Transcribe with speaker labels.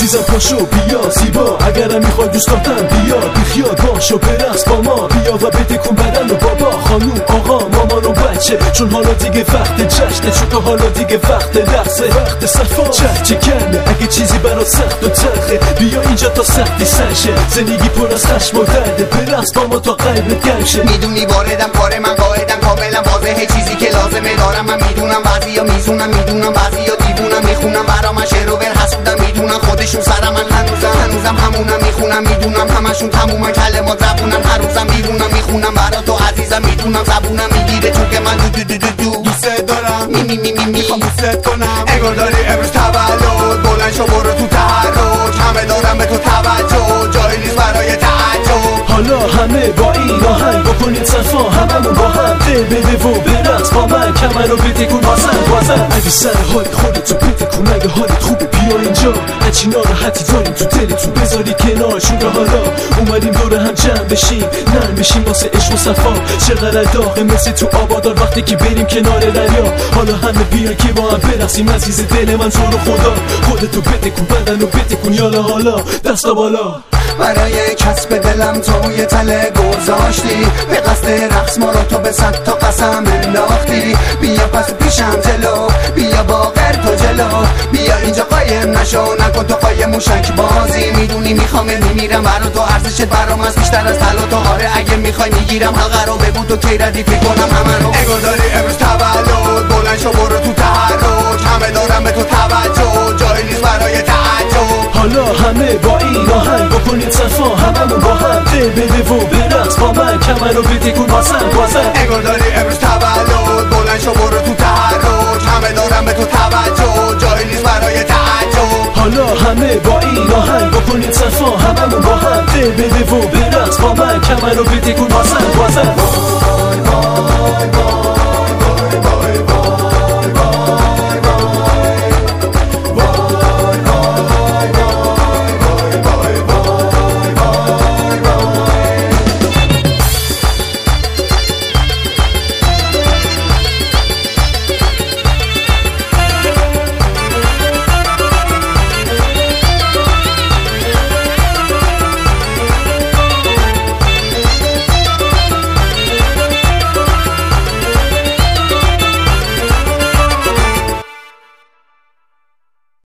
Speaker 1: عزیزم پاشو بیا زیبا، اگرم میخوای دوست دارتم بیا بیخیال باشو برقص با ما، بیا و بتکون بدن و بابا خانوم آقا مامان و بچه، چون حالا دیگه وقت جشنه، چون که حالا دیگه وقت رقصه، وقت صفا چه گرمه، اگه چیزی برات سخت و تلخه بیا اینجا تا سختی سرشه، زندگی پر از خشم و درده، برقص با ما تا قلبت گرم شه.
Speaker 2: میدونی واردم کار من قاعدم کاملا واضحه، چیزی که لازمه دارم من میدونم، بعضیا میزونم میدونم، بعضیا دیوونم میخونم برا من شعر و ور حسودم میدونم، خودشون سر من هنوزم همونم میخونم میدونم، همشون تمومن کلمات زبونم، هر روزم بیرونم میخونم برا تو عزیزم میدونم، زبونم میگیره چون که من دوست دارم میخوام دوست کنم، انگار داری امروز تولد، بلند شو برو تو تحرک، همه دارم به تو توجه، جایی نیست برای تعجب،
Speaker 1: حالا همه با این آهنگ بکنید صفا، هممون با هم دل بده و برقص با من، کمر رو بتکون بازم اگه سر حال خودتو بتکون، اگه حالت خوبه بیا اینجا، هرچی ناراحتی داریم تو دلتون بذاری کنار، چون حالا اومدیم دور هم جمع بشیم، نرم بشیم واسه عشق و صفا، چقدر داغه مثل تو آبادار وقتی که بریم کنار دریا، حالا همه بیان که با هم برقصیم، عزیز دل من تو رو خدا، خودتو بتکون بدن و بتکون، یالا حالا دستا بالا،
Speaker 2: برای کسب دلم تو یه تله گذاشتی، به قصد رقص ما رو تو به 100 تا قسم انداختی، بیا پس پیشم جلو، بیا باقر تو جلو، بیا اینجا قایم نشو، نکن تو قایم موشک بازی، میدونی میخوام میمیرم برا تو، ارزشت برام از بیشتر از طلا تو، آره اگه میخوای میگیرم حلقه رو، بگو تو کی ردیفی کنم همه رو، انگار داری امروز تولد، بلند شو برو تو تحرک، همه دارم به تو توجه، جایی نیست برای تعجب،
Speaker 1: حالا همه با این آهنگ بکنید صفا، هممون با هم دل بده و برقص با من، کمر رو بتکون بازم
Speaker 2: انگار داری امروز تولد، بلند شو برو تو تحرک، همه دارم به تو توجه، جایی نیست برای تعجب،
Speaker 1: حالا همه با این آهنگ بکنید صفا، هممون با هم دل بده و برقص با من، کمر رو بتکون بازم
Speaker 2: وای وای وای